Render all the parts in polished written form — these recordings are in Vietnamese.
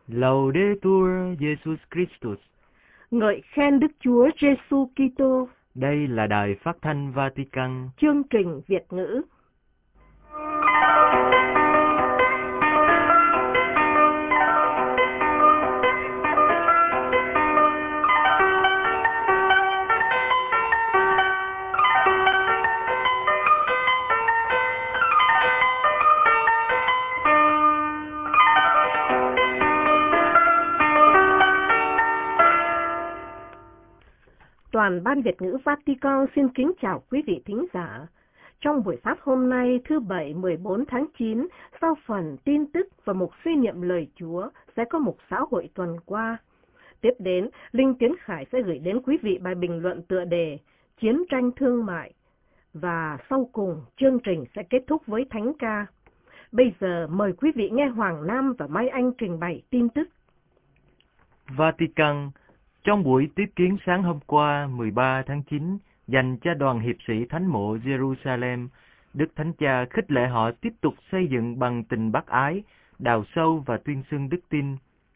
Laudetur Jesus Christus. Ngợi khen Đức Chúa Giêsu Kitô. Đây là Đài Phát thanh Vatican. Chương trình Việt ngữ. Toàn ban Việt ngữ Vatican xin kính chào quý vị thính giả. Trong buổi phát hôm nay thứ Bảy 14 tháng 9, sau phần tin tức và mục suy niệm lời Chúa sẽ có mục xã hội tuần qua. Tiếp đến, Linh Tiến Khải sẽ gửi đến quý vị bài bình luận tựa đề Chiến tranh thương mại. Và sau cùng, chương trình sẽ kết thúc với thánh ca. Bây giờ mời quý vị nghe Hoàng Nam và Mai Anh trình bày tin tức. Vatican. Trong buổi tiếp kiến sáng hôm qua 13 tháng 9 dành cho đoàn hiệp sĩ Thánh mộ Jerusalem, Đức Thánh Cha khích lệ họ tiếp tục xây dựng bằng tình bác ái, đào sâu và tuyên xưng đức tin.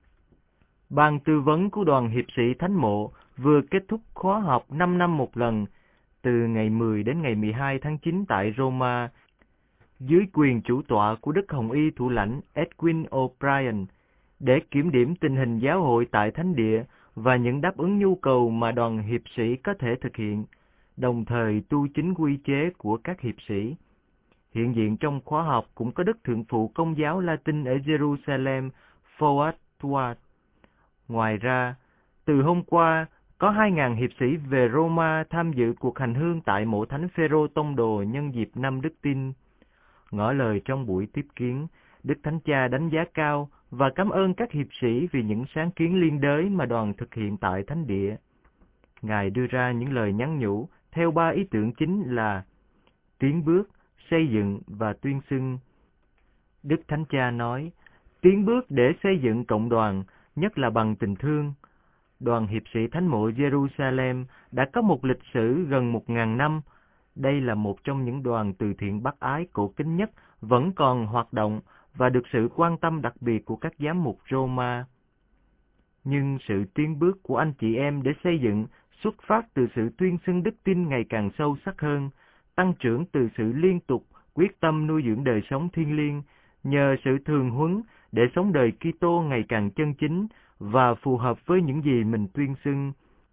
Ban tư vấn của đoàn hiệp sĩ Thánh mộ vừa kết thúc khóa học 5 năm một lần, từ ngày 10 đến ngày 12 tháng 9 tại Roma, dưới quyền chủ tọa của Đức Hồng Y Thủ lãnh Edwin O'Brien, để kiểm điểm tình hình giáo hội tại Thánh địa và những đáp ứng nhu cầu mà đoàn hiệp sĩ có thể thực hiện, đồng thời tu chính quy chế của các hiệp sĩ. Hiện diện trong khóa học cũng có Đức Thượng phụ Công giáo Latin ở Jerusalem, Fuad Tuat. Ngoài ra, từ hôm qua, có 2.000 hiệp sĩ về Roma tham dự cuộc hành hương tại mộ Thánh Phêrô Tông đồ nhân dịp năm Đức Tin. Ngỏ lời trong buổi tiếp kiến, Đức Thánh Cha đánh giá cao và cảm ơn các hiệp sĩ vì những sáng kiến liên đới mà đoàn thực hiện tại Thánh địa. Ngài đưa ra những lời nhắn nhủ theo 3 ý tưởng chính là tiến bước, xây dựng và tuyên xưng. Đức Thánh Cha nói, tiến bước để xây dựng cộng đoàn, nhất là bằng tình thương. Đoàn hiệp sĩ Thánh mộ Jerusalem đã có một lịch sử gần 1.000 năm. Đây là một trong những đoàn từ thiện bác ái cổ kính nhất vẫn còn hoạt động và được sự quan tâm đặc biệt của các giám mục Roma. Nhưng sự tiến bước của anh chị em để xây dựng xuất phát từ sự tuyên xưng đức tin ngày càng sâu sắc hơn, tăng trưởng từ sự liên tục quyết tâm nuôi dưỡng đời sống thiêng liêng, nhờ sự thường huấn để sống đời Kitô ngày càng chân chính và phù hợp với những gì mình tuyên xưng.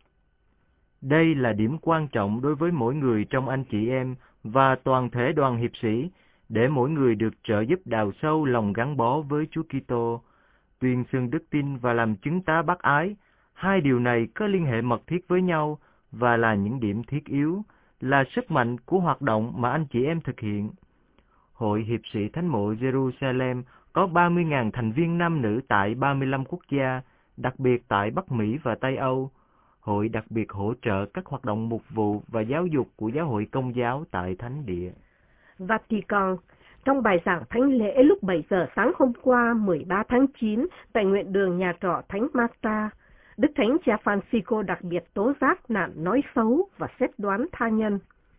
Đây là điểm quan trọng đối với mỗi người trong anh chị em và toàn thể đoàn hiệp sĩ, để mỗi người được trợ giúp đào sâu lòng gắn bó với Chúa Kitô, tuyên xưng đức tin và làm chứng tá bác ái. Hai điều này có liên hệ mật thiết với nhau và là những điểm thiết yếu, là sức mạnh của hoạt động mà anh chị em thực hiện. Hội hiệp sĩ Thánh mộ Jerusalem có 30.000 thành viên nam nữ tại 35 quốc gia, đặc biệt tại Bắc Mỹ và Tây Âu. Hội đặc biệt hỗ trợ các hoạt động mục vụ và giáo dục của giáo hội Công giáo tại Thánh địa. Vatican. Trong bài giảng thánh lễ lúc 7 giờ sáng hôm qua 13 tháng 9 tại nguyện đường nhà trọ Thánh Marta, Đức Thánh Cha Francisco đặc biệt tố giác nạn nói xấu và xét đoán tha nhân.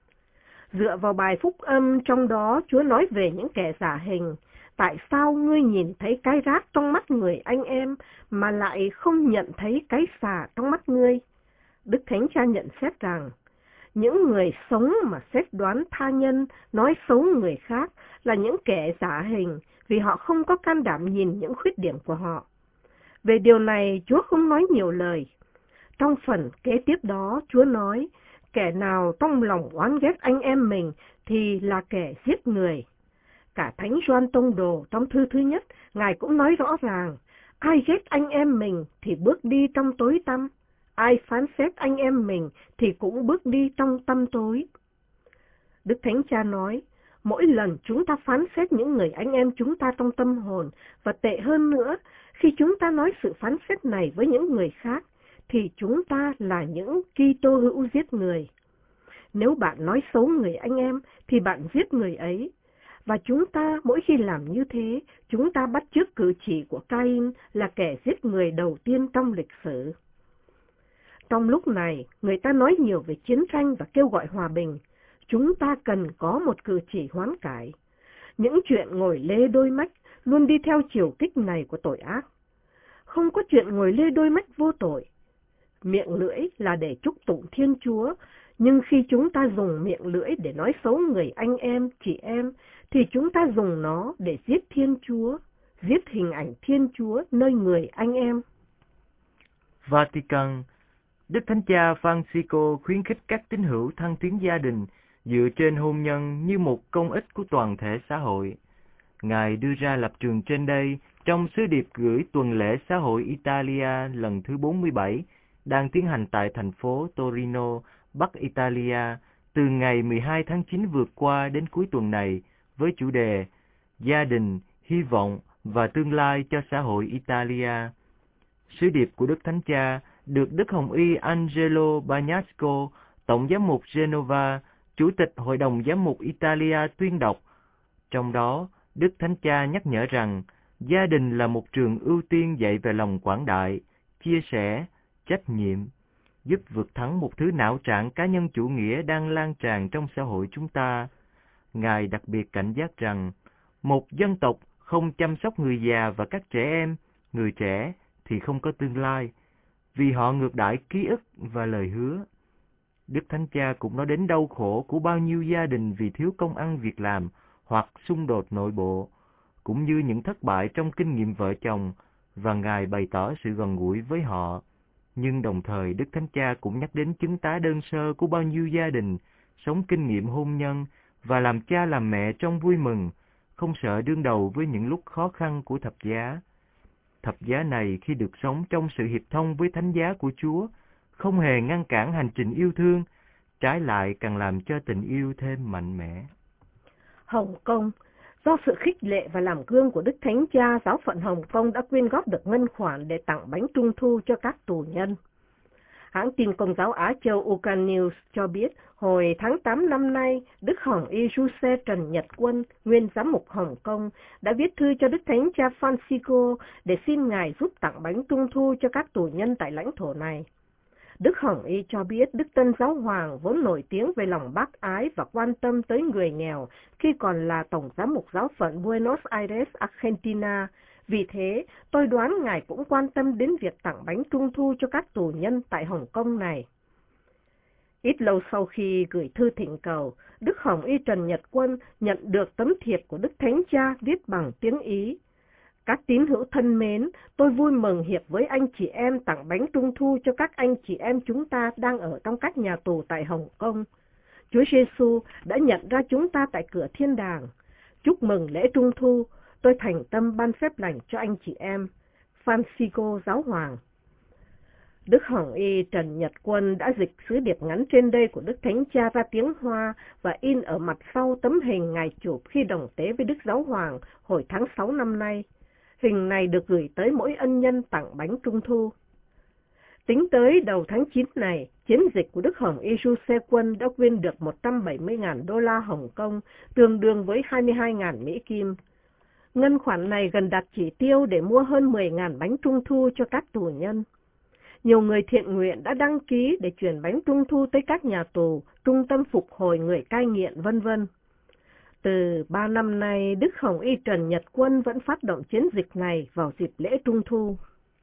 Dựa vào bài phúc âm trong đó, Chúa nói về những kẻ giả hình. Tại sao ngươi nhìn thấy cái rác trong mắt người anh em mà lại không nhận thấy cái xà trong mắt ngươi? Đức Thánh Cha nhận xét rằng, những người sống mà xét đoán tha nhân, nói xấu người khác là những kẻ giả hình vì họ không có can đảm nhìn những khuyết điểm của họ. Về điều này, Chúa không nói nhiều lời. Trong phần kế tiếp đó, Chúa nói, kẻ nào trong lòng oán ghét anh em mình thì là kẻ giết người. Cả Thánh Gioan Tông đồ trong thư thứ nhất, Ngài cũng nói rõ ràng, ai ghét anh em mình thì bước đi trong tối tăm. Ai phán xét anh em mình thì cũng bước đi trong tăm tối. Đức Thánh Cha nói, mỗi lần chúng ta phán xét những người anh em chúng ta trong tâm hồn, và tệ hơn nữa, khi chúng ta nói sự phán xét này với những người khác, thì chúng ta là những Kitô hữu giết người. Nếu bạn nói xấu người anh em, thì bạn giết người ấy. Và chúng ta mỗi khi làm như thế, chúng ta bắt chước cử chỉ của Cain là kẻ giết người đầu tiên trong lịch sử. Trong lúc này, người ta nói nhiều về chiến tranh và kêu gọi hòa bình. Chúng ta cần có một cử chỉ hoán cải. Những chuyện ngồi lê đôi mách luôn đi theo chiều kích này của tội ác. không có chuyện ngồi lê đôi mắt vô tội. Miệng lưỡi là để chúc tụng Thiên Chúa, nhưng khi chúng ta dùng miệng lưỡi để nói xấu người anh em, chị em, thì chúng ta dùng nó để giết Thiên Chúa, giết hình ảnh Thiên Chúa nơi người anh em. Vatican. Đức Thánh Cha Francisco khuyến khích các tín hữu thăng tiến gia đình dựa trên hôn nhân như một công ích của toàn thể xã hội. Ngài đưa ra lập trường trên đây trong sứ điệp gửi tuần lễ xã hội Italia lần thứ 47, đang tiến hành tại thành phố Torino, Bắc Italia, từ ngày 12 tháng 9 vừa qua đến cuối tuần này, với chủ đề Gia đình, hy vọng và tương lai cho xã hội Italia. Sứ điệp của Đức Thánh Cha được Đức Hồng Y Angelo Bagnasco, Tổng giám mục Genova, Chủ tịch Hội đồng Giám mục Italia tuyên đọc. Trong đó, Đức Thánh Cha nhắc nhở rằng gia đình là một trường ưu tiên dạy về lòng quảng đại, chia sẻ, trách nhiệm, giúp vượt thắng một thứ não trạng cá nhân chủ nghĩa đang lan tràn trong xã hội chúng ta. Ngài đặc biệt cảnh giác rằng một dân tộc không chăm sóc người già và các trẻ em, người trẻ thì không có tương lai, vì họ ngược đãi ký ức và lời hứa. Đức Thánh Cha cũng nói đến đau khổ của bao nhiêu gia đình vì thiếu công ăn việc làm hoặc xung đột nội bộ, cũng như những thất bại trong kinh nghiệm vợ chồng, và Ngài bày tỏ sự gần gũi với họ. Nhưng đồng thời Đức Thánh Cha cũng nhắc đến chứng tá đơn sơ của bao nhiêu gia đình sống kinh nghiệm hôn nhân và làm cha làm mẹ trong vui mừng, không sợ đương đầu với những lúc khó khăn của thập giá. Thập giá này khi được sống trong sự hiệp thông với thánh giá của Chúa, không hề ngăn cản hành trình yêu thương, trái lại càng làm cho tình yêu thêm mạnh mẽ. Hồng Kông. Do sự khích lệ và làm gương của Đức Thánh Cha, giáo phận Hồng Kông đã quyên góp được ngân khoản để tặng bánh trung thu cho các tù nhân. Hãng tin Công giáo Á Châu Ucan News cho biết, hồi tháng 8 năm nay, Đức Hồng Y Giuse Trần Nhật Quân, nguyên giám mục Hồng Kông, đã viết thư cho Đức Thánh Cha Francisco để xin Ngài giúp tặng bánh trung thu cho các tù nhân tại lãnh thổ này. Đức Hồng Y cho biết Đức Tân Giáo Hoàng vốn nổi tiếng về lòng bác ái và quan tâm tới người nghèo khi còn là Tổng giám mục giáo phận Buenos Aires, Argentina. Vì thế, tôi đoán Ngài cũng quan tâm đến việc tặng bánh trung thu cho các tù nhân tại Hồng Kông này. Ít lâu sau khi gửi thư thỉnh cầu, Đức Hồng Y Trần Nhật Quân nhận được tấm thiệp của Đức Thánh Cha viết bằng tiếng Ý. Các tín hữu thân mến, tôi vui mừng hiệp với anh chị em tặng bánh trung thu cho các anh chị em chúng ta đang ở trong các nhà tù tại Hồng Kông. Chúa Giêsu đã nhận ra chúng ta tại cửa thiên đàng. Chúc mừng lễ trung thu, tôi thành tâm ban phép lành cho anh chị em. Francisco Giáo Hoàng. Đức Hồng Y Trần Nhật Quân đã dịch sứ điệp ngắn trên đây của Đức Thánh Cha ra tiếng Hoa và in ở mặt sau tấm hình Ngài chụp khi đồng tế với Đức Giáo Hoàng hồi tháng 6 năm nay. Hình này được gửi tới mỗi ân nhân tặng bánh trung thu. Tính tới đầu tháng 9 này, chiến dịch của Đức Hồng Y Giuse Quân đã quyên được 170.000 đô la Hồng Kông, tương đương với 22.000 Mỹ Kim. Ngân khoản này gần đạt chỉ tiêu để mua hơn 10.000 bánh trung thu cho các tù nhân. Nhiều người thiện nguyện đã đăng ký để chuyển bánh trung thu tới các nhà tù, trung tâm phục hồi người cai nghiện, v.v. Từ 3 năm nay, Đức Hồng Y Trần Nhật Quân vẫn phát động chiến dịch này vào dịp lễ Trung Thu.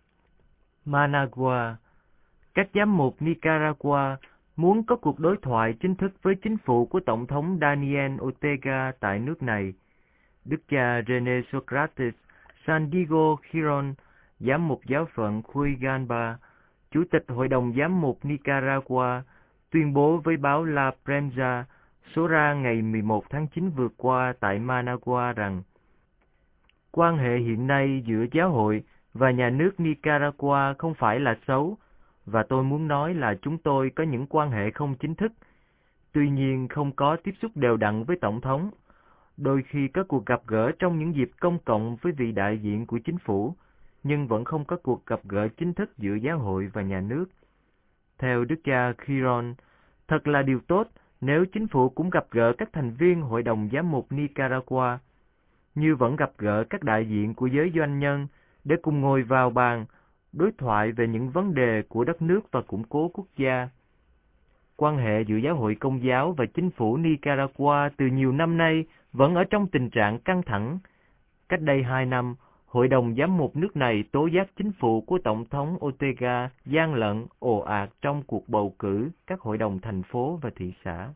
Managua. Các giám mục Nicaragua muốn có cuộc đối thoại chính thức với chính phủ của Tổng thống Daniel Ortega tại nước này. Đức cha René Socrates San Diego Giron, giám mục giáo phận Cuigalba, Chủ tịch Hội đồng Giám mục Nicaragua, tuyên bố với báo La Prensa số ra ngày 11 tháng 9 vừa qua tại Managua rằng quan hệ hiện nay giữa giáo hội và nhà nước Nicaragua không phải là xấu, và tôi muốn nói là chúng tôi có những quan hệ không chính thức, tuy nhiên không có tiếp xúc đều đặn với Tổng thống. Đôi khi có cuộc gặp gỡ trong những dịp công cộng với vị đại diện của chính phủ, nhưng vẫn không có cuộc gặp gỡ chính thức giữa giáo hội và nhà nước. Theo Đức cha Giron, thật là điều tốt nếu chính phủ cũng gặp gỡ các thành viên Hội đồng Giám mục Nicaragua, như vẫn gặp gỡ các đại diện của giới doanh nhân để cùng ngồi vào bàn, đối thoại về những vấn đề của đất nước và củng cố quốc gia. Quan hệ giữa giáo hội Công giáo và chính phủ Nicaragua từ nhiều năm nay vẫn ở trong tình trạng căng thẳng. Cách đây 2 năm, Hội đồng giám mục nước này tố giác chính phủ của Tổng thống Ortega gian lận, ồ ạt trong cuộc bầu cử các hội đồng thành phố và thị xã.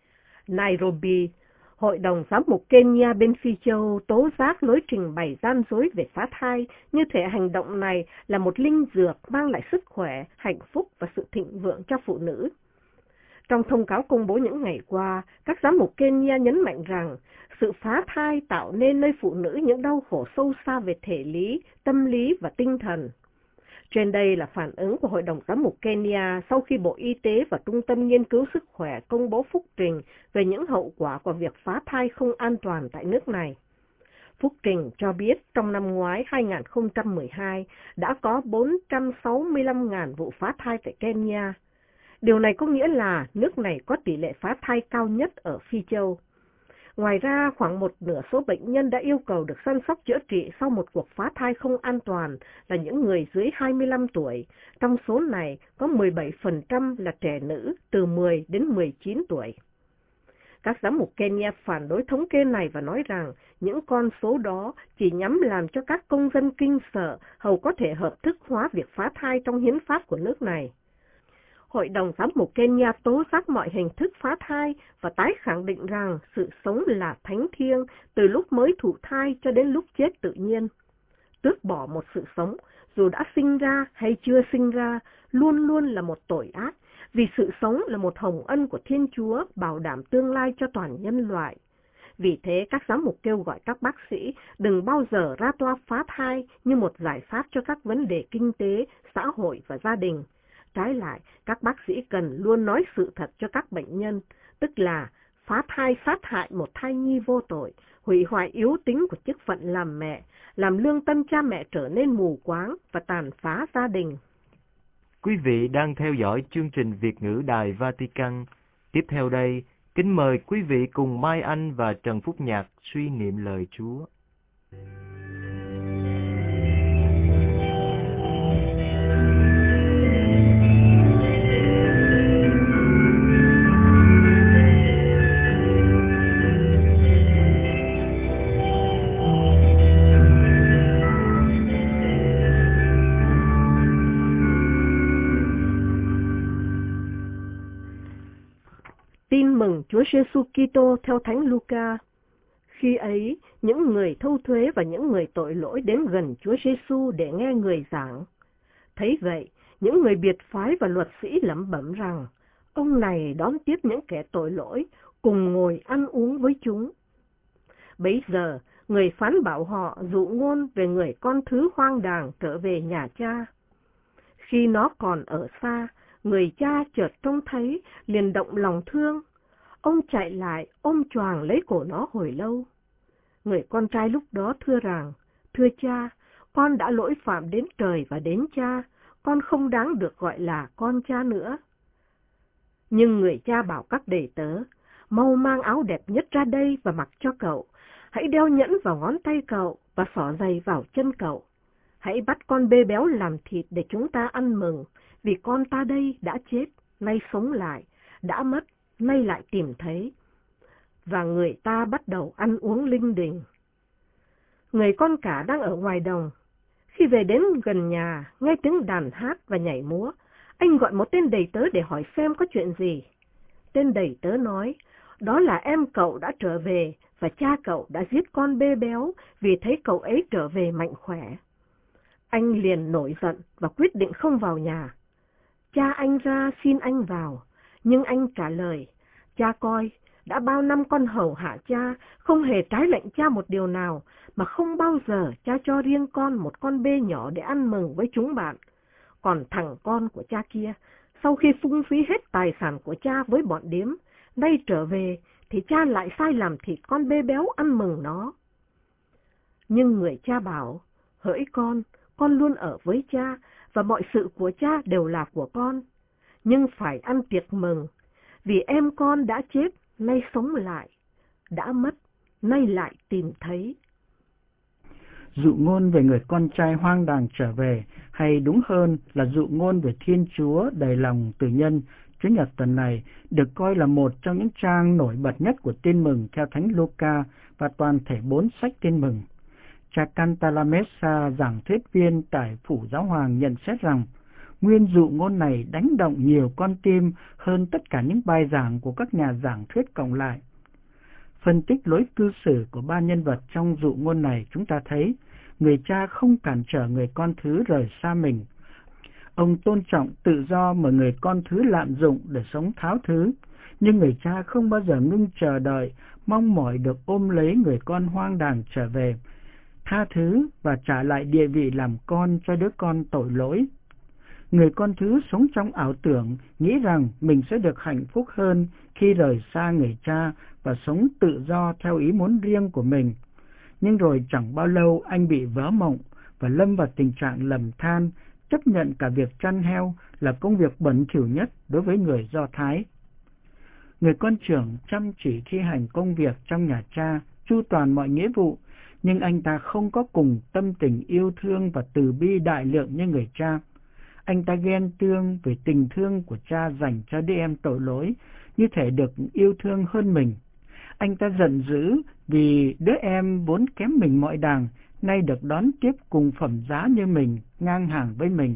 Nairobi, Hội đồng giám mục Kenya bên Phi Châu tố giác lối trình bày gian dối về phá thai, như thể hành động này là một linh dược mang lại sức khỏe, hạnh phúc và sự thịnh vượng cho phụ nữ. Trong thông cáo công bố những ngày qua, các giám mục Kenya nhấn mạnh rằng sự phá thai tạo nên nơi phụ nữ những đau khổ sâu xa về thể lý, tâm lý và tinh thần. Trên đây là phản ứng của Hội đồng giám mục Kenya sau khi Bộ Y tế và Trung tâm Nghiên cứu Sức khỏe công bố phúc trình về những hậu quả của việc phá thai không an toàn tại nước này. Phúc trình cho biết trong năm ngoái 2012 đã có 465.000 vụ phá thai tại Kenya. Điều này có nghĩa là nước này có tỷ lệ phá thai cao nhất ở Phi Châu. Ngoài ra, khoảng một nửa số bệnh nhân đã yêu cầu được săn sóc chữa trị sau một cuộc phá thai không an toàn là những người dưới 25 tuổi. Trong số này, có 17% là trẻ nữ từ 10 đến 19 tuổi. Các giám mục Kenya phản đối thống kê này và nói rằng những con số đó chỉ nhằm làm cho các công dân kinh sợ hầu có thể hợp thức hóa việc phá thai trong hiến pháp của nước này. Hội đồng giám mục Kenya tố giác mọi hình thức phá thai và tái khẳng định rằng sự sống là thánh thiêng từ lúc mới thụ thai cho đến lúc chết tự nhiên. Tước bỏ một sự sống, dù đã sinh ra hay chưa sinh ra, luôn luôn là một tội ác, vì sự sống là một hồng ân của Thiên Chúa bảo đảm tương lai cho toàn nhân loại. Vì thế, các giám mục kêu gọi các bác sĩ đừng bao giờ ra toa phá thai như một giải pháp cho các vấn đề kinh tế, xã hội và gia đình. Trái lại, các bác sĩ cần luôn nói sự thật cho các bệnh nhân, tức là phá thai sát hại một thai nhi vô tội, hủy hoại yếu tính của chức phận làm mẹ, làm lương tâm cha mẹ trở nên mù quáng và tàn phá gia đình. Quý vị đang theo dõi chương trình Việt ngữ Đài Vatican. Tiếp theo đây, kính mời quý vị cùng Mai Anh và Trần Phúc Nhạc suy niệm lời Chúa. Tin mừng Chúa Giêsu Kitô theo Thánh Luca. Khi ấy, những người thâu thuế và những người tội lỗi đến gần Chúa Giêsu để nghe người giảng. Thấy vậy, những người biệt phái và luật sĩ lẩm bẩm rằng, ông này đón tiếp những kẻ tội lỗi, cùng ngồi ăn uống với chúng. Bấy giờ, người phán bảo họ dụ ngôn về người con thứ hoang đàng trở về nhà cha. Khi nó còn ở xa, người cha chợt trông thấy, liền động lòng thương. Ông chạy lại, ôm choàng lấy cổ nó hồi lâu. Người con trai lúc đó thưa rằng, thưa cha, con đã lỗi phạm đến trời và đến cha, con không đáng được gọi là con cha nữa. Nhưng người cha bảo các đầy tớ, mau mang áo đẹp nhất ra đây và mặc cho cậu, hãy đeo nhẫn vào ngón tay cậu và xỏ giày vào chân cậu. Hãy bắt con bê béo làm thịt để chúng ta ăn mừng, vì con ta đây đã chết, nay sống lại, đã mất, nay lại tìm thấy. Và người ta bắt đầu ăn uống linh đình. Người con cả đang ở ngoài đồng. Khi về đến gần nhà, nghe tiếng đàn hát và nhảy múa, anh gọi một tên đầy tớ để hỏi xem có chuyện gì. Tên đầy tớ nói, đó là em cậu đã trở về và cha cậu đã giết con bê béo vì thấy cậu ấy trở về mạnh khỏe. Anh liền nổi giận và quyết định không vào nhà. Cha anh ra xin anh vào, nhưng anh trả lời, cha coi, đã bao năm con hầu hạ cha, không hề trái lệnh cha một điều nào, mà không bao giờ cha cho riêng con một con bê nhỏ để ăn mừng với chúng bạn. Còn thằng con của cha kia, sau khi phung phí hết tài sản của cha với bọn điếm, nay trở về thì cha lại sai làm thịt con bê béo ăn mừng nó. Nhưng người cha bảo, hỡi con luôn ở với cha, và mọi sự của cha đều là của con. Nhưng phải ăn tiệc mừng, vì em con đã chết, nay sống lại, đã mất, nay lại tìm thấy. Dụ ngôn về người con trai hoang đàng trở về, hay đúng hơn là dụ ngôn về Thiên Chúa đầy lòng từ nhân, Chủ nhật tuần này được coi là một trong những trang nổi bật nhất của Tin mừng theo Thánh Luca và toàn thể 4 sách Tin mừng. Cha Cantalamessa, giảng thuyết viên tại Phủ Giáo Hoàng, nhận xét rằng nguyên dụ ngôn này đánh động nhiều con tim hơn tất cả những bài giảng của các nhà giảng thuyết cộng lại. Phân tích lối cư xử của ba nhân vật trong dụ ngôn này, chúng ta thấy người cha không cản trở người con thứ rời xa mình. Ông tôn trọng tự do mà người con thứ lạm dụng để sống tháo thứ, nhưng người cha không bao giờ ngưng chờ đợi, mong mỏi được ôm lấy người con hoang đàng trở về, tha thứ và trả lại địa vị làm con cho đứa con tội lỗi. Người con thứ sống trong ảo tưởng, nghĩ rằng mình sẽ được hạnh phúc hơn khi rời xa người cha và sống tự do theo ý muốn riêng của mình. Nhưng rồi chẳng bao lâu anh bị vỡ mộng và lâm vào tình trạng lầm than, chấp nhận cả việc chăn heo là công việc bẩn thỉu nhất đối với người Do Thái. Người con trưởng chăm chỉ thi hành công việc trong nhà cha, chu toàn mọi nghĩa vụ, nhưng anh ta không có cùng tâm tình yêu thương và từ bi đại lượng như người cha. Anh ta ghen tương về tình thương của cha dành cho đứa em tội lỗi, như thể được yêu thương hơn mình. Anh ta giận dữ vì đứa em vốn kém mình mọi đàng, nay được đón tiếp cùng phẩm giá như mình, ngang hàng với mình.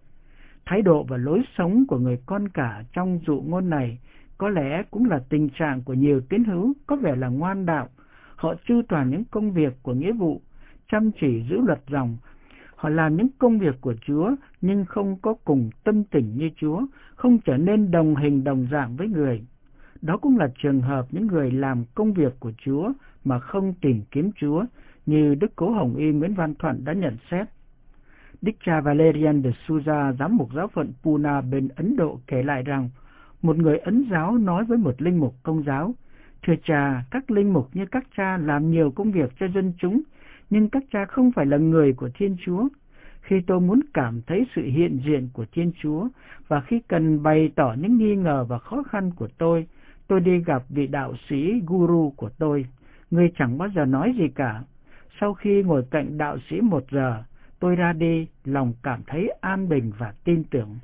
Thái độ và lối sống của người con cả trong dụ ngôn này có lẽ cũng là tình trạng của nhiều tín hữu có vẻ là ngoan đạo. Họ chu toàn những công việc của nghĩa vụ, chăm chỉ giữ luật ròng. Họ làm những công việc của Chúa nhưng không có cùng tâm tình như Chúa, không trở nên đồng hình đồng dạng với người. Đó cũng là trường hợp những người làm công việc của Chúa mà không tìm kiếm Chúa, như Đức Cố Hồng Y Nguyễn Văn Thuận đã nhận xét. Đức cha Valerian de Souza, giám mục giáo phận Pune bên Ấn Độ kể lại rằng, một người Ấn giáo nói với một linh mục Công giáo: "Thưa cha, các linh mục như các cha làm nhiều công việc cho dân chúng, nhưng các cha không phải là người của Thiên Chúa. Khi tôi muốn cảm thấy sự hiện diện của Thiên Chúa và khi cần bày tỏ những nghi ngờ và khó khăn của tôi đi gặp vị đạo sĩ guru của tôi. Người chẳng bao giờ nói gì cả. Sau khi ngồi cạnh đạo sĩ 1 giờ, tôi ra đi, lòng cảm thấy an bình và tin tưởng."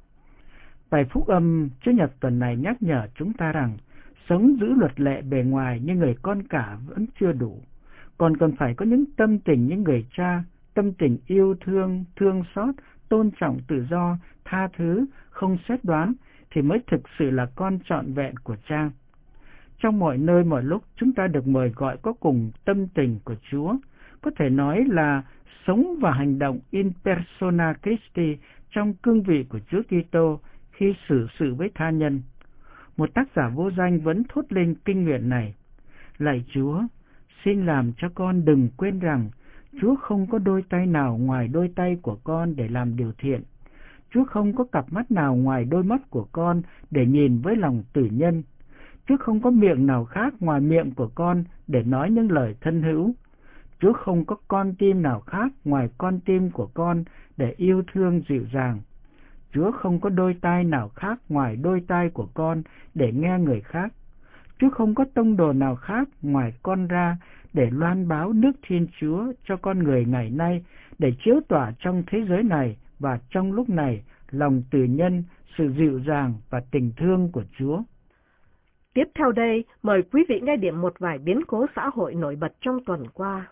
Bài phúc âm Chúa Nhật tuần này nhắc nhở chúng ta rằng sống giữ luật lệ bề ngoài như người con cả vẫn chưa đủ, còn cần phải có những tâm tình như người cha, tâm tình yêu thương, thương xót, tôn trọng tự do, tha thứ, không xét đoán, thì mới thực sự là con trọn vẹn của cha. Trong mọi nơi mọi lúc, chúng ta được mời gọi có cùng tâm tình của Chúa, có thể nói là sống và hành động in persona Christi trong cương vị của Chúa Kitô khi xử sự với tha nhân. Một tác giả vô danh vẫn thốt lên kinh nguyện này: "Lạy Chúa, xin làm cho con đừng quên rằng Chúa không có đôi tay nào ngoài đôi tay của con để làm điều thiện. Chúa không có cặp mắt nào ngoài đôi mắt của con để nhìn với lòng tử nhân. Chúa không có miệng nào khác ngoài miệng của con để nói những lời thân hữu. Chúa không có con tim nào khác ngoài con tim của con để yêu thương dịu dàng. Chúa không có đôi tai nào khác ngoài đôi tai của con để nghe người khác. Chúa không có tông đồ nào khác ngoài con ra để loan báo nước Thiên Chúa cho con người ngày nay, để chiếu tỏa trong thế giới này và trong lúc này lòng từ nhân, sự dịu dàng và tình thương của Chúa." Tiếp theo đây, mời quý vị nghe điểm một vài biến cố xã hội nổi bật trong tuần qua.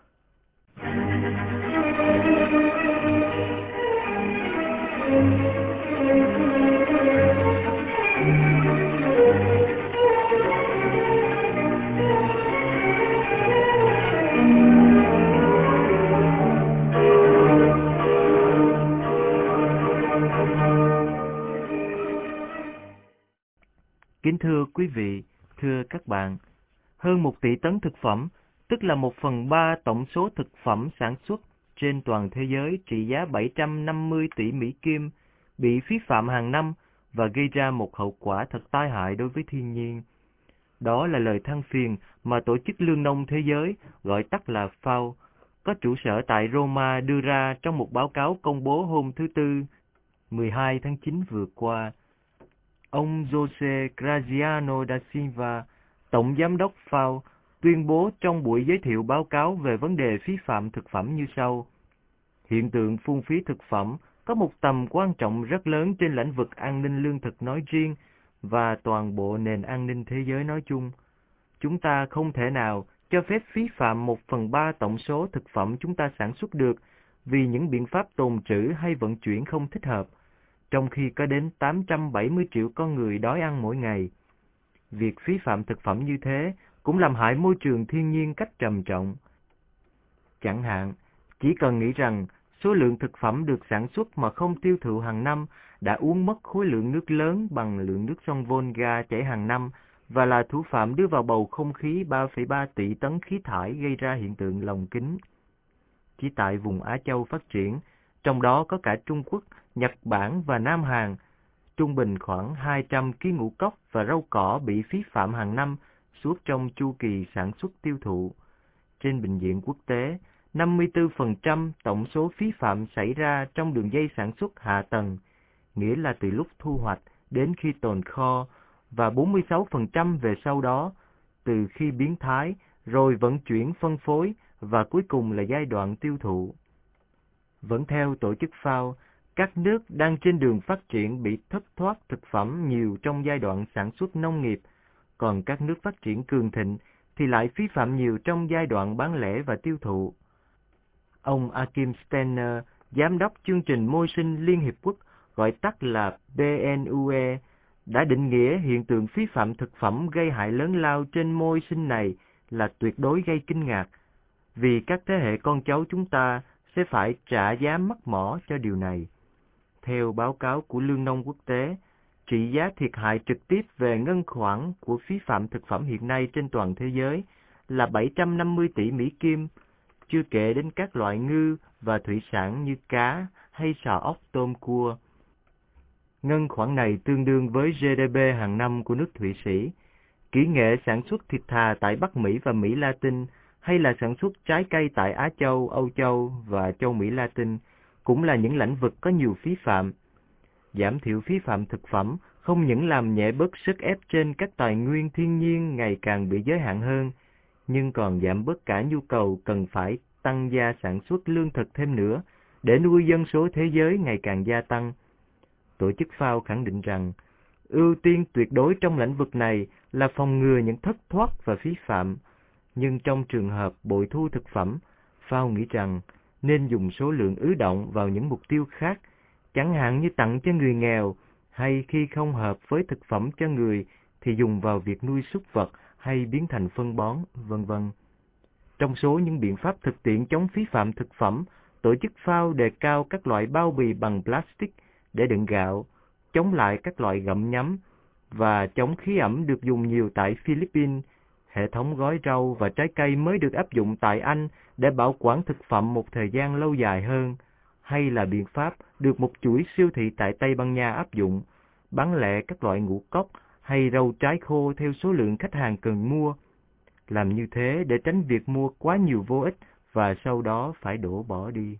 Kính thưa quý vị, thưa các bạn, hơn 1 tỷ tấn thực phẩm, tức là 1/3 tổng số thực phẩm sản xuất trên toàn thế giới trị giá 750 tỷ Mỹ Kim, bị phí phạm hàng năm và gây ra một hậu quả thật tai hại đối với thiên nhiên. Đó là lời than phiền mà Tổ chức Lương nông Thế giới, gọi tắt là FAO, có trụ sở tại Roma đưa ra trong một báo cáo công bố hôm thứ Tư, 12 tháng 9 vừa qua. Ông José Graziano da Silva, Tổng Giám đốc FAO, tuyên bố trong buổi giới thiệu báo cáo về vấn đề phí phạm thực phẩm như sau: hiện tượng phung phí thực phẩm có một tầm quan trọng rất lớn trên lĩnh vực an ninh lương thực nói riêng và toàn bộ nền an ninh thế giới nói chung. Chúng ta không thể nào cho phép phí phạm 1/3 tổng số thực phẩm chúng ta sản xuất được vì những biện pháp tồn trữ hay vận chuyển không thích hợp, trong khi có đến 870 triệu con người đói ăn mỗi ngày. Việc phí phạm thực phẩm như thế cũng làm hại môi trường thiên nhiên cách trầm trọng. Chẳng hạn, chỉ cần nghĩ rằng số lượng thực phẩm được sản xuất mà không tiêu thụ hàng năm đã uống mất khối lượng nước lớn bằng lượng nước sông Volga chảy hàng năm và là thủ phạm đưa vào bầu không khí 3,3 tỷ tấn khí thải gây ra hiện tượng lồng kính. Chỉ tại vùng Á Châu phát triển, trong đó có cả Trung Quốc, Nhật Bản và Nam Hàn, trung bình khoảng 200 kg ngũ cốc và rau cỏ bị phí phạm hàng năm suốt trong chu kỳ sản xuất tiêu thụ. Trên bình diện quốc tế, 54% tổng số phí phạm xảy ra trong đường dây sản xuất hạ tầng, nghĩa là từ lúc thu hoạch đến khi tồn kho, và 46% về sau đó, từ khi biến thái, rồi vận chuyển phân phối, và cuối cùng là giai đoạn tiêu thụ. Vẫn theo tổ chức FAO, các nước đang trên đường phát triển bị thất thoát thực phẩm nhiều trong giai đoạn sản xuất nông nghiệp, còn các nước phát triển cường thịnh thì lại phí phạm nhiều trong giai đoạn bán lẻ và tiêu thụ. Ông Akim Steiner, Giám đốc chương trình môi sinh Liên Hiệp Quốc, gọi tắt là PNUE, đã định nghĩa hiện tượng phí phạm thực phẩm gây hại lớn lao trên môi sinh này là tuyệt đối gây kinh ngạc, vì các thế hệ con cháu chúng ta sẽ phải trả giá mắc mỏ cho điều này. Theo báo cáo của Lương nông quốc tế, trị giá thiệt hại trực tiếp về ngân khoản của phí phạm thực phẩm hiện nay trên toàn thế giới là 750 tỷ Mỹ Kim, chưa kể đến các loại ngư và thủy sản như cá hay sò ốc tôm cua. Ngân khoản này tương đương với GDP hàng năm của nước Thụy Sĩ. Kỹ nghệ sản xuất thịt thà tại Bắc Mỹ và Mỹ Latin, hay là sản xuất trái cây tại Á Châu, Âu Châu và châu Mỹ Latin cũng là những lĩnh vực có nhiều phí phạm. Giảm thiểu phí phạm thực phẩm không những làm nhẹ bớt sức ép trên các tài nguyên thiên nhiên ngày càng bị giới hạn hơn, nhưng còn giảm bớt cả nhu cầu cần phải tăng gia sản xuất lương thực thêm nữa để nuôi dân số thế giới ngày càng gia tăng. Tổ chức FAO khẳng định rằng, ưu tiên tuyệt đối trong lĩnh vực này là phòng ngừa những thất thoát và phí phạm, nhưng trong trường hợp bội thu thực phẩm, FAO nghĩ rằng nên dùng số lượng ứ động vào những mục tiêu khác, chẳng hạn như tặng cho người nghèo, hay khi không hợp với thực phẩm cho người thì dùng vào việc nuôi súc vật hay biến thành phân bón, vân vân. Trong số những biện pháp thực tiễn chống phí phạm thực phẩm, tổ chức FAO đề cao các loại bao bì bằng plastic để đựng gạo, chống lại các loại gặm nhấm và chống khí ẩm được dùng nhiều tại Philippines. Hệ thống gói rau và trái cây mới được áp dụng tại Anh để bảo quản thực phẩm một thời gian lâu dài hơn, hay là biện pháp được một chuỗi siêu thị tại Tây Ban Nha áp dụng, bán lẻ các loại ngũ cốc hay rau trái khô theo số lượng khách hàng cần mua. Làm như thế để tránh việc mua quá nhiều vô ích và sau đó phải đổ bỏ đi.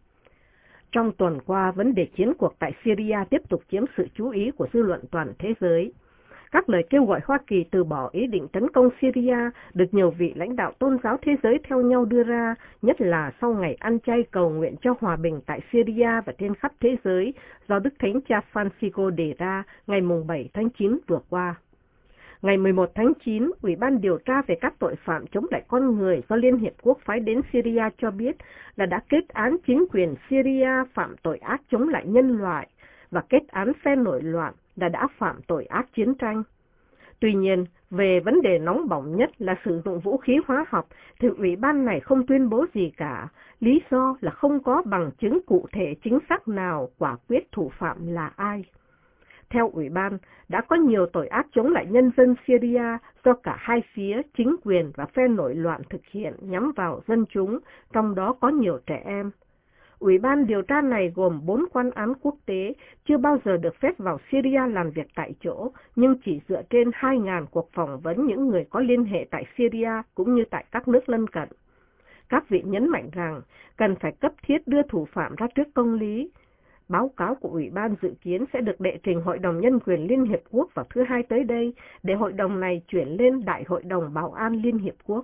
Trong tuần qua, vấn đề chiến cuộc tại Syria tiếp tục chiếm sự chú ý của dư luận toàn thế giới. Các lời kêu gọi Hoa Kỳ từ bỏ ý định tấn công Syria được nhiều vị lãnh đạo tôn giáo thế giới theo nhau đưa ra, nhất là sau ngày ăn chay cầu nguyện cho hòa bình tại Syria và trên khắp thế giới do Đức Thánh Cha Francisco đề ra ngày 7 tháng 9 vừa qua. Ngày 11 tháng 9, Ủy ban điều tra về các tội phạm chống lại con người do Liên Hiệp Quốc phái đến Syria cho biết là đã kết án chính quyền Syria phạm tội ác chống lại nhân loại và kết án phe nổi loạn là đã phạm tội ác chiến tranh. Tuy nhiên, về vấn đề nóng bỏng nhất là sử dụng vũ khí hóa học thì Ủy ban này không tuyên bố gì cả, lý do là không có bằng chứng cụ thể chính xác nào quả quyết thủ phạm là ai. Theo Ủy ban, đã có nhiều tội ác chống lại nhân dân Syria do cả hai phía, chính quyền và phe nổi loạn thực hiện nhắm vào dân chúng, trong đó có nhiều trẻ em. Ủy ban điều tra này gồm 4 quan án quốc tế, chưa bao giờ được phép vào Syria làm việc tại chỗ, nhưng chỉ dựa trên 2.000 cuộc phỏng vấn những người có liên hệ tại Syria cũng như tại các nước lân cận. Các vị nhấn mạnh rằng cần phải cấp thiết đưa thủ phạm ra trước công lý. Báo cáo của Ủy ban dự kiến sẽ được đệ trình Hội đồng Nhân quyền Liên Hiệp Quốc vào thứ Hai tới đây, để Hội đồng này chuyển lên Đại hội đồng Bảo an Liên Hiệp Quốc.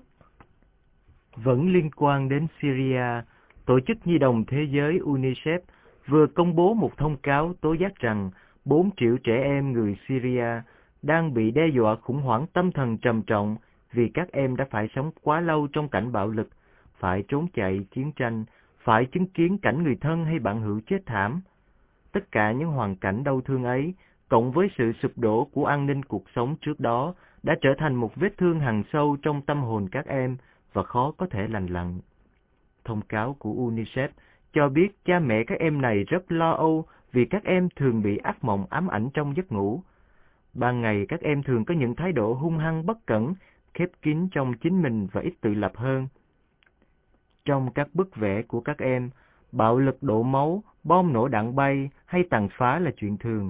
Vẫn liên quan đến Syria, Tổ chức Nhi đồng Thế giới UNICEF vừa công bố một thông cáo tố giác rằng 4 triệu trẻ em người Syria đang bị đe dọa khủng hoảng tâm thần trầm trọng vì các em đã phải sống quá lâu trong cảnh bạo lực, phải trốn chạy chiến tranh, phải chứng kiến cảnh người thân hay bạn hữu chết thảm. Tất cả những hoàn cảnh đau thương ấy, cộng với sự sụp đổ của an ninh cuộc sống trước đó, đã trở thành một vết thương hằn sâu trong tâm hồn các em và khó có thể lành lặn. Thông cáo của UNICEF cho biết cha mẹ các em này rất lo âu vì các em thường bị ác mộng ám ảnh trong giấc ngủ. Ban ngày các em thường có những thái độ hung hăng bất cẩn, khép kín trong chính mình và ít tự lập hơn. Trong các bức vẽ của các em, bạo lực đổ máu, bom nổ đạn bay hay tàn phá là chuyện thường.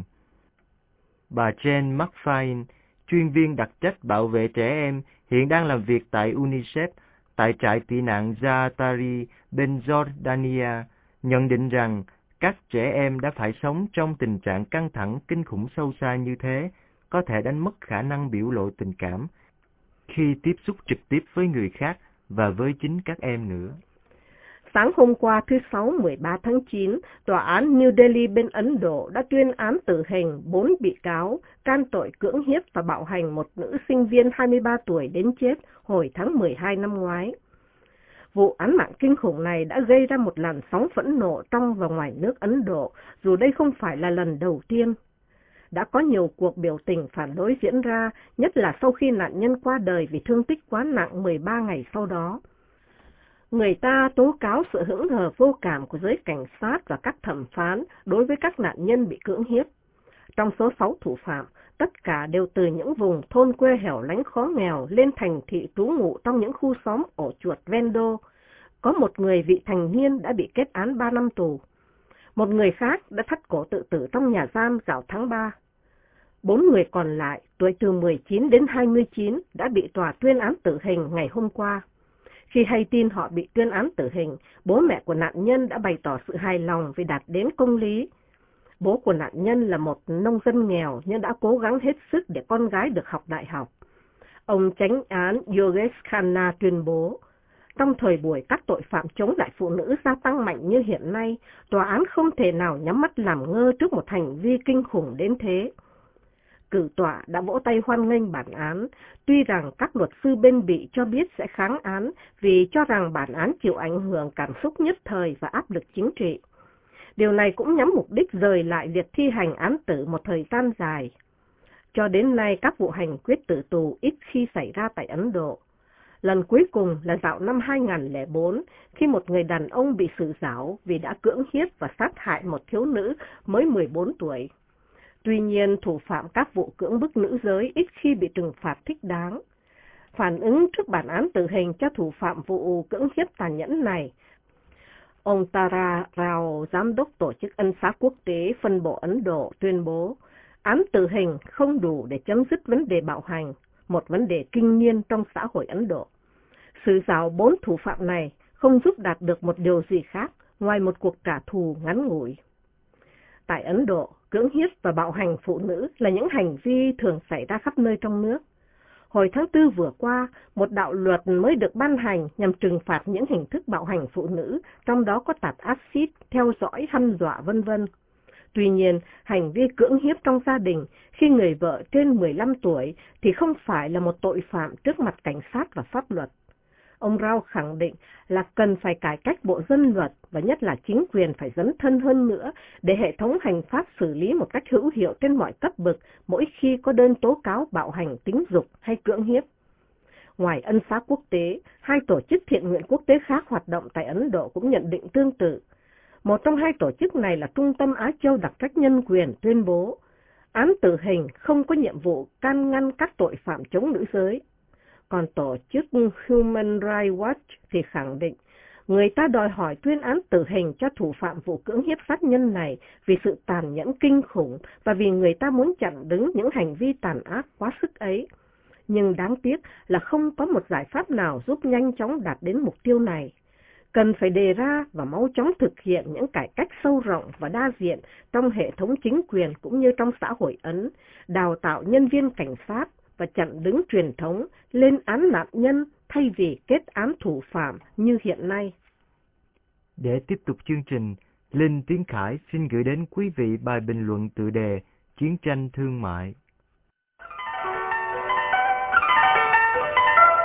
Bà Jane McFine, chuyên viên đặc trách bảo vệ trẻ em, hiện đang làm việc tại UNICEF, tại trại tị nạn Zaatari bên Jordania, nhận định rằng các trẻ em đã phải sống trong tình trạng căng thẳng kinh khủng sâu xa như thế, có thể đánh mất khả năng biểu lộ tình cảm khi tiếp xúc trực tiếp với người khác và với chính các em nữa. Sáng hôm qua thứ Sáu 13 tháng 9, Tòa án New Delhi bên Ấn Độ đã tuyên án tử hình 4 bị cáo can tội cưỡng hiếp và bạo hành một nữ sinh viên 23 tuổi đến chết hồi tháng 12 năm ngoái. Vụ án mạng kinh khủng này đã gây ra một làn sóng phẫn nộ trong và ngoài nước Ấn Độ, dù đây không phải là lần đầu tiên. Đã có nhiều cuộc biểu tình phản đối diễn ra, nhất là sau khi nạn nhân qua đời vì thương tích quá nặng 13 ngày sau đó. Người ta tố cáo sự hững hờ vô cảm của giới cảnh sát và các thẩm phán đối với các nạn nhân bị cưỡng hiếp. Trong số 6 thủ phạm, tất cả đều từ những vùng thôn quê hẻo lánh khó nghèo lên thành thị trú ngụ trong những khu xóm ổ chuột ven đô. Có một người vị thành niên đã bị kết án 3 năm tù. Một người khác đã thắt cổ tự tử trong nhà giam vào tháng 3. 4 người còn lại, tuổi từ 19 đến 29, đã bị tòa tuyên án tử hình ngày hôm qua. Khi hay tin họ bị tuyên án tử hình, bố mẹ của nạn nhân đã bày tỏ sự hài lòng vì đạt đến công lý. Bố của nạn nhân là một nông dân nghèo nhưng đã cố gắng hết sức để con gái được học đại học. Ông chánh án Yogesh Khanna tuyên bố, trong thời buổi các tội phạm chống lại phụ nữ gia tăng mạnh như hiện nay, tòa án không thể nào nhắm mắt làm ngơ trước một hành vi kinh khủng đến thế. Cử tọa đã vỗ tay hoan nghênh bản án, tuy rằng các luật sư bên bị cho biết sẽ kháng án vì cho rằng bản án chịu ảnh hưởng cảm xúc nhất thời và áp lực chính trị. Điều này cũng nhắm mục đích rời lại việc thi hành án tử một thời gian dài. Cho đến nay, các vụ hành quyết tử tù ít khi xảy ra tại Ấn Độ. Lần cuối cùng là vào năm 2004, khi một người đàn ông bị xử giảo vì đã cưỡng hiếp và sát hại một thiếu nữ mới 14 tuổi. Tuy nhiên, thủ phạm các vụ cưỡng bức nữ giới ít khi bị trừng phạt thích đáng. Phản ứng trước bản án tử hình cho thủ phạm vụ cưỡng hiếp tàn nhẫn này, ông Tara Rao, giám đốc Tổ chức Ân xá Quốc tế phân bộ Ấn Độ, tuyên bố án tử hình không đủ để chấm dứt vấn đề bạo hành, một vấn đề kinh niên trong xã hội Ấn Độ. Xử giảo 4 thủ phạm này không giúp đạt được một điều gì khác ngoài một cuộc trả thù ngắn ngủi. Tại Ấn Độ, cưỡng hiếp và bạo hành phụ nữ là những hành vi thường xảy ra khắp nơi trong nước. Hồi tháng 4 vừa qua, một đạo luật mới được ban hành nhằm trừng phạt những hình thức bạo hành phụ nữ, trong đó có tạt axit, theo dõi, hăm dọa v.v. Tuy nhiên, hành vi cưỡng hiếp trong gia đình khi người vợ trên 15 tuổi thì không phải là một tội phạm trước mặt cảnh sát và pháp luật. Ông Rao khẳng định là cần phải cải cách bộ dân luật và nhất là chính quyền phải dấn thân hơn nữa để hệ thống hành pháp xử lý một cách hữu hiệu trên mọi cấp bậc mỗi khi có đơn tố cáo bạo hành tính dục hay cưỡng hiếp. Ngoài Ân xá Quốc tế, 2 tổ chức thiện nguyện quốc tế khác hoạt động tại Ấn Độ cũng nhận định tương tự. Một trong 2 tổ chức này là Trung tâm Á Châu đặc trách nhân quyền tuyên bố án tử hình không có nhiệm vụ can ngăn các tội phạm chống nữ giới. Còn tổ chức Human Rights Watch thì khẳng định người ta đòi hỏi tuyên án tử hình cho thủ phạm vụ cưỡng hiếp sát nhân này vì sự tàn nhẫn kinh khủng và vì người ta muốn chặn đứng những hành vi tàn ác quá sức ấy. Nhưng đáng tiếc là không có một giải pháp nào giúp nhanh chóng đạt đến mục tiêu này. Cần phải đề ra và mau chóng thực hiện những cải cách sâu rộng và đa diện trong hệ thống chính quyền cũng như trong xã hội Ấn, đào tạo nhân viên cảnh sát và chặn đứng truyền thống lên án nạn nhân thay vì kết án thủ phạm như hiện nay. Để tiếp tục chương trình, Linh Tiến Khải xin gửi đến quý vị bài bình luận tựa đề Chiến tranh thương mại.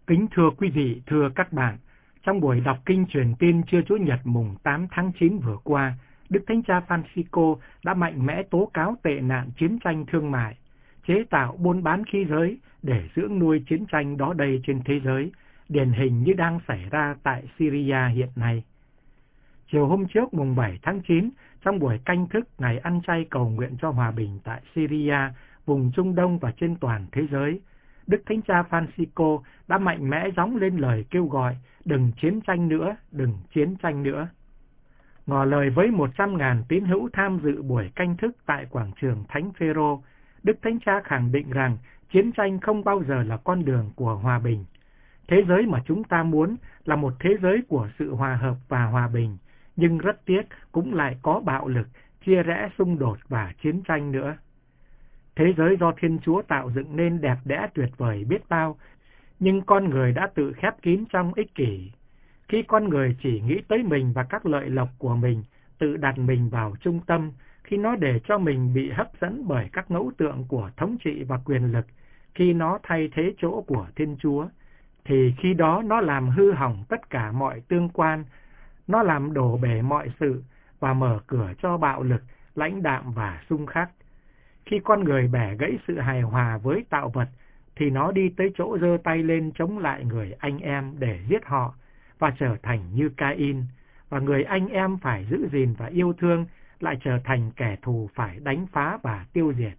Kính thưa quý vị, thưa các bạn, trong buổi đọc kinh truyền tin trưa Chủ nhật mùng 8 tháng 9 vừa qua, Đức Thánh Cha Francisco đã mạnh mẽ tố cáo tệ nạn chiến tranh thương mại, chế tạo buôn bán khí giới để dưỡng nuôi chiến tranh đó đây trên thế giới, điển hình như đang xảy ra tại Syria hiện nay. Chiều hôm trước mùng 7 tháng 9, trong buổi canh thức ngày ăn chay cầu nguyện cho hòa bình tại Syria, vùng Trung Đông và trên toàn thế giới, Đức Thánh Cha Francisco đã mạnh mẽ gióng lên lời kêu gọi đừng chiến tranh nữa, đừng chiến tranh nữa. Ngỏ lời với 100.000 tín hữu tham dự buổi canh thức tại quảng trường Thánh Phêrô, Đức Thánh Cha khẳng định rằng chiến tranh không bao giờ là con đường của hòa bình. Thế giới mà chúng ta muốn là một thế giới của sự hòa hợp và hòa bình, nhưng rất tiếc cũng lại có bạo lực, chia rẽ, xung đột và chiến tranh nữa. Thế giới do Thiên Chúa tạo dựng nên đẹp đẽ tuyệt vời biết bao, nhưng con người đã tự khép kín trong ích kỷ. Khi con người chỉ nghĩ tới mình và các lợi lộc của mình, tự đặt mình vào trung tâm, khi nó để cho mình bị hấp dẫn bởi các ngẫu tượng của thống trị và quyền lực, khi nó thay thế chỗ của Thiên Chúa, thì khi đó nó làm hư hỏng tất cả mọi tương quan, nó làm đổ bể mọi sự và mở cửa cho bạo lực, lãnh đạm và xung khắc. Khi con người bẻ gãy sự hài hòa với tạo vật, thì nó đi tới chỗ giơ tay lên chống lại người anh em để giết họ và trở thành như Cain, và người anh em phải giữ gìn và yêu thương lại trở thành kẻ thù phải đánh phá và tiêu diệt.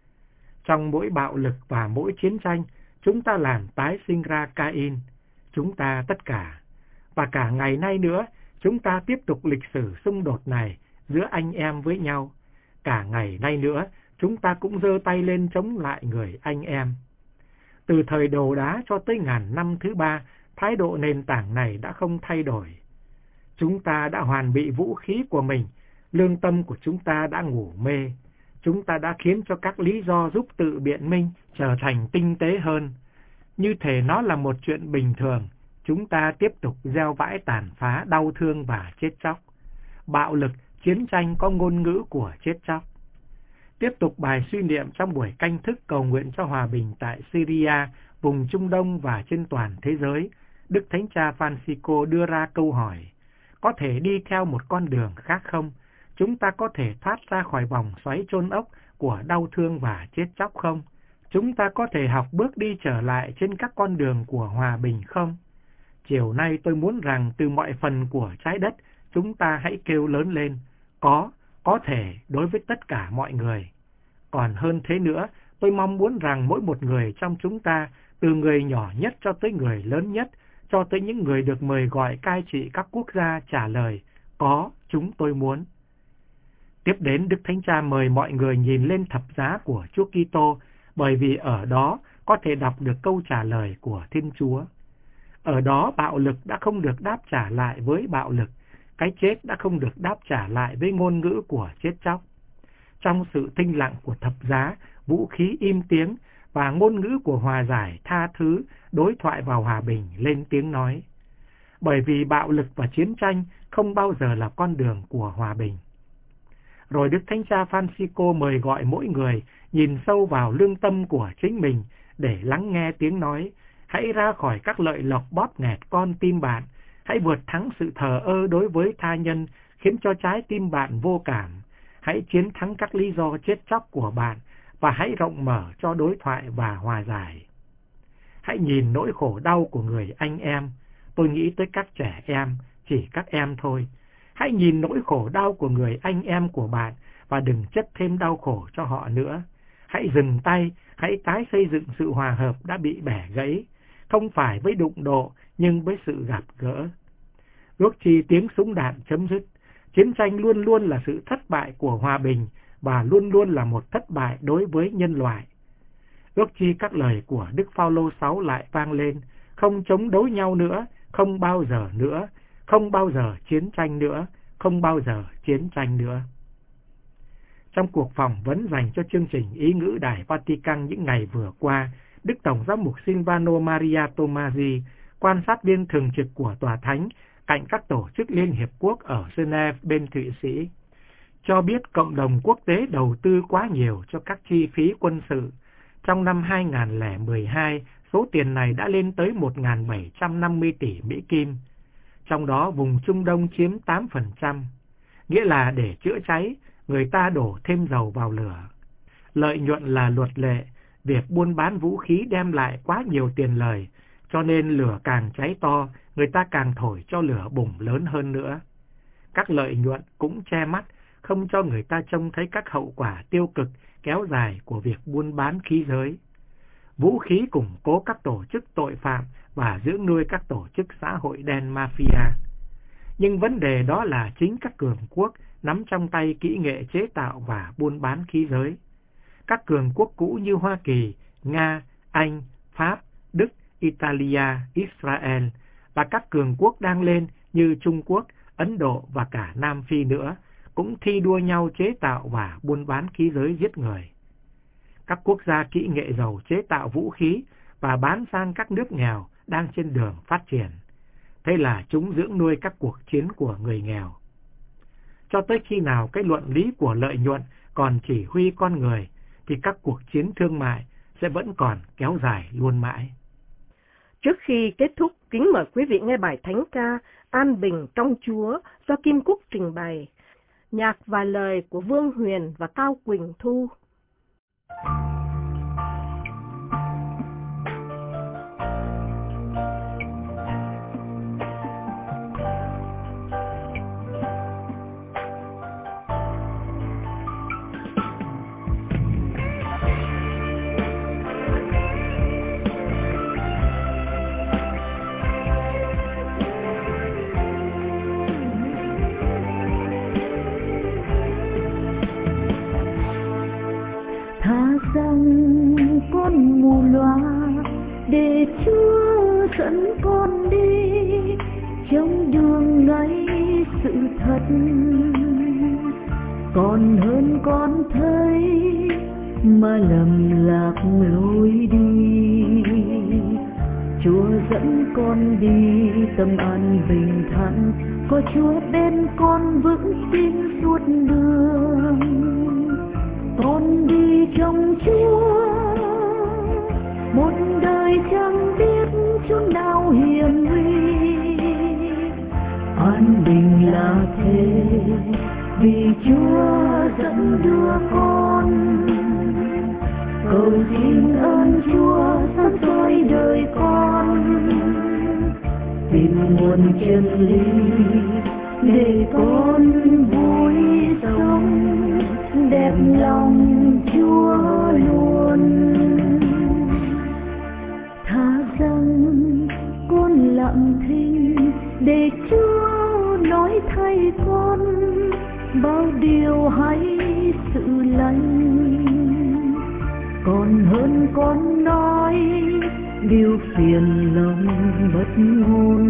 Trong mỗi bạo lực và mỗi chiến tranh, chúng ta làm tái sinh ra Cain, chúng ta tất cả. Và cả ngày nay nữa, chúng ta tiếp tục lịch sử xung đột này giữa anh em với nhau. Cả ngày nay nữa, chúng ta cũng giơ tay lên chống lại người anh em. Từ thời Đồ Đá cho tới ngàn năm thứ ba, thái độ nền tảng này đã không thay đổi. Chúng ta đã hoàn bị vũ khí của mình, lương tâm của chúng ta đã ngủ mê. Chúng ta đã khiến cho các lý do giúp tự biện minh trở thành tinh tế hơn. Như thể nó là một chuyện bình thường, chúng ta tiếp tục gieo vãi tàn phá, đau thương và chết chóc. Bạo lực, chiến tranh có ngôn ngữ của chết chóc. Tiếp tục bài suy niệm trong buổi canh thức cầu nguyện cho hòa bình tại Syria, vùng Trung Đông và trên toàn thế giới, Đức Thánh Cha Francisco đưa ra câu hỏi, có thể đi theo một con đường khác không? Chúng ta có thể thoát ra khỏi vòng xoáy chôn ốc của đau thương và chết chóc không? Chúng ta có thể học bước đi trở lại trên các con đường của hòa bình không? Chiều nay tôi muốn rằng từ mọi phần của trái đất, chúng ta hãy kêu lớn lên, có thể đối với tất cả mọi người. Còn hơn thế nữa, tôi mong muốn rằng mỗi một người trong chúng ta, từ người nhỏ nhất cho tới người lớn nhất, cho tới những người được mời gọi cai trị các quốc gia trả lời, có, chúng tôi muốn. Tiếp đến, Đức Thánh Cha mời mọi người nhìn lên thập giá của Chúa Kitô, bởi vì ở đó có thể đọc được câu trả lời của Thiên Chúa. Ở đó bạo lực đã không được đáp trả lại với bạo lực, cái chết đã không được đáp trả lại với ngôn ngữ của chết chóc. Trong sự thinh lặng của thập giá, vũ khí im tiếng và ngôn ngữ của hòa giải, tha thứ, đối thoại và hòa bình lên tiếng nói. Bởi vì bạo lực và chiến tranh không bao giờ là con đường của hòa bình. Rồi Đức Thánh Cha Francisco mời gọi mỗi người nhìn sâu vào lương tâm của chính mình để lắng nghe tiếng nói, hãy ra khỏi các lợi lộc bóp nghẹt con tim bạn, hãy vượt thắng sự thờ ơ đối với tha nhân khiến cho trái tim bạn vô cảm, hãy chiến thắng các lý do chết chóc của bạn và hãy rộng mở cho đối thoại và hòa giải. Hãy nhìn nỗi khổ đau của người anh em, tôi nghĩ tới các trẻ em, chỉ các em thôi. Hãy nhìn nỗi khổ đau của người anh em của bạn và đừng chất thêm đau khổ cho họ nữa. Hãy dừng tay, hãy tái xây dựng sự hòa hợp đã bị bẻ gãy, không phải với đụng độ nhưng với sự gặp gỡ. Ước chi tiếng súng đạn chấm dứt, chiến tranh luôn luôn là sự thất bại của hòa bình và luôn luôn là một thất bại đối với nhân loại. Ước chi các lời của Đức Phaolô 6 lại vang lên, không chống đối nhau nữa, không bao giờ nữa, không bao giờ chiến tranh nữa, không bao giờ chiến tranh nữa. Trong cuộc phỏng vấn dành cho chương trình Ý ngữ Đài Vatican những ngày vừa qua, Đức Tổng giám mục Silvano Maria Tomasi, quan sát viên thường trực của Tòa Thánh cạnh các tổ chức Liên Hiệp Quốc ở Geneva bên Thụy Sĩ, cho biết cộng đồng quốc tế đầu tư quá nhiều cho các chi phí quân sự. Trong năm 2012, Số tiền này đã lên tới 1.750 tỷ Mỹ Kim, trong đó vùng Trung Đông chiếm 8%, nghĩa là để chữa cháy, người ta đổ thêm dầu vào lửa. Lợi nhuận là luật lệ, việc buôn bán vũ khí đem lại quá nhiều tiền lời, cho nên lửa càng cháy to, người ta càng thổi cho lửa bùng lớn hơn nữa. Các lợi nhuận cũng che mắt, không cho người ta trông thấy các hậu quả tiêu cực kéo dài của việc buôn bán khí giới. Vũ khí củng cố các tổ chức tội phạm và dưỡng nuôi các tổ chức xã hội đen mafia. Nhưng vấn đề đó là chính các cường quốc nắm trong tay kỹ nghệ chế tạo và buôn bán khí giới. Các cường quốc cũ như Hoa Kỳ, Nga, Anh, Pháp, Đức, Italia, Israel và các cường quốc đang lên như Trung Quốc, Ấn Độ và cả Nam Phi nữa cũng thi đua nhau chế tạo và buôn bán khí giới giết người. Các quốc gia kỹ nghệ giàu chế tạo vũ khí và bán sang các nước nghèo đang trên đường phát triển. Thế là chúng dưỡng nuôi các cuộc chiến của người nghèo. Cho tới khi nào cái luận lý của lợi nhuận còn chỉ huy con người, thì các cuộc chiến thương mại sẽ vẫn còn kéo dài luôn mãi. Trước khi kết thúc, kính mời quý vị nghe bài thánh ca An Bình trong Chúa do Kim Cúc trình bày. Nhạc và lời của Vương Huyền và Cao Quỳnh Thu. Con mù loa để Chúa dẫn con đi trong đường ngay sự thật, còn hơn con thấy mà lầm lạc lối đi. Chúa dẫn con đi tâm an bình thản, có Chúa bên con vững tin suốt đường. Con đi trong Chúa, một đời chẳng biết chỗ nào hiểm nguy. An bình là thế, vì Chúa dẫn đưa con. Cầu xin ơn Chúa sắp soi đời con, tìm nguồn chân lý để con vui sống, đẹp lòng Chúa luôn. Thà rằng con lặng thinh để Chúa nói thay con bao điều hay sự lành, còn hơn con nói điều phiền lòng bất ngôn.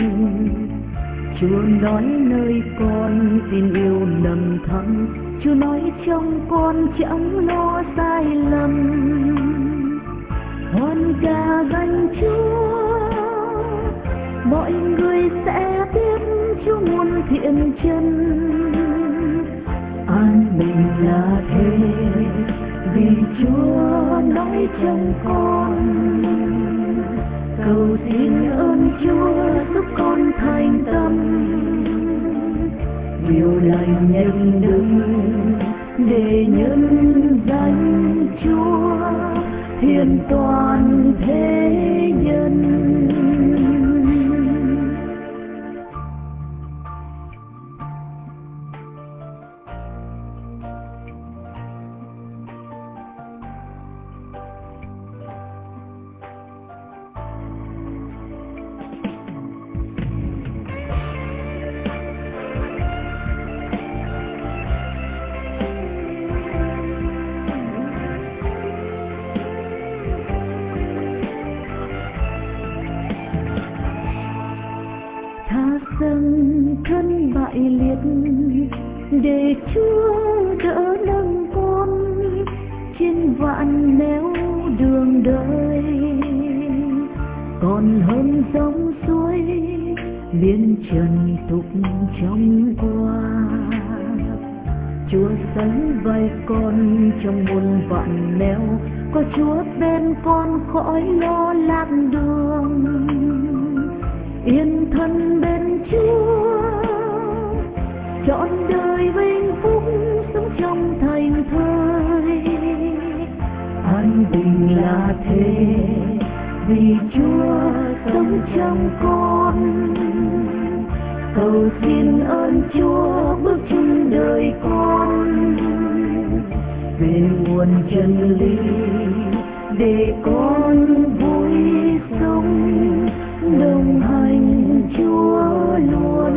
Chúa nói nơi con tin yêu nằm thẳm, Chúa nói trong con chẳng lo sai lầm. Hoan ca danh Chúa, mọi người sẽ biết Chúa muôn thiện chân. An bình là thế, vì Chúa nói trong con. Cầu xin ơn Chúa giúp con thành tâm, điều lành nhân đức để nhân danh Chúa hiển toàn thế nhân. Dâng thân bại liệt để Chúa đỡ nâng con trên vạn nẻo đường đời, còn hơn dòng suối biên trần tục trong qua. Chúa sánh vai con trong muôn vạn nẻo, có Chúa bên con khỏi lo lạc đường. Yên thân bên Chúa, trọn đời vinh phúc sống trong thành thơi. An bình là thế, vì Chúa sống trong con. Cầu xin ơn Chúa bước chung đời con về nguồn chân lý, để con vui sống đồng hành Chúa luôn.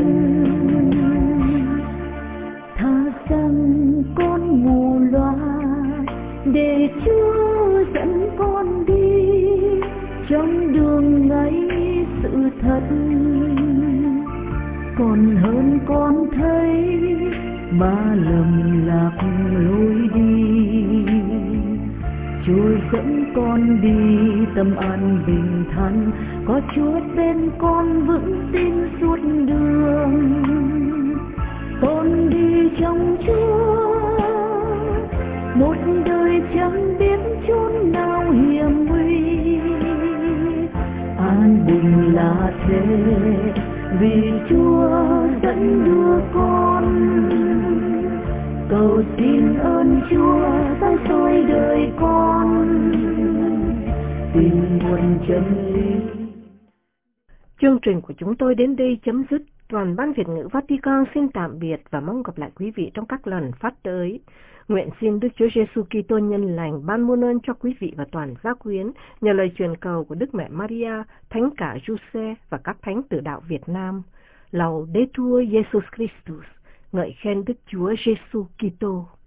Tha rằng con mù loa, để Chúa dẫn con đi trong đường ngay sự thật. Còn hơn con thấy mà lầm lạc lối đi. Chúa dẫn con đi tâm an bình thản, có Chúa bên con vững tin suốt đường. Con đi trong Chúa, một đời chẳng biết chốn nào hiểm nguy. An bình là thế, vì Chúa dẫn đưa con. Cầu xin ơn Chúa sáng soi đời con, tìm nguồn chân lý. Chương trình của chúng tôi đến đây chấm dứt. Toàn ban Việt ngữ Vatican xin tạm biệt và mong gặp lại quý vị trong các lần phát tới. Nguyện xin Đức Chúa Giêsu Kitô nhân lành ban muôn ơn cho quý vị và toàn gia quyến, nhờ lời truyền cầu của Đức Mẹ Maria, Thánh cả Giuse và các thánh tử đạo Việt Nam. Laudetur Jesus Christus, ngợi khen Đức Chúa Giêsu Kitô.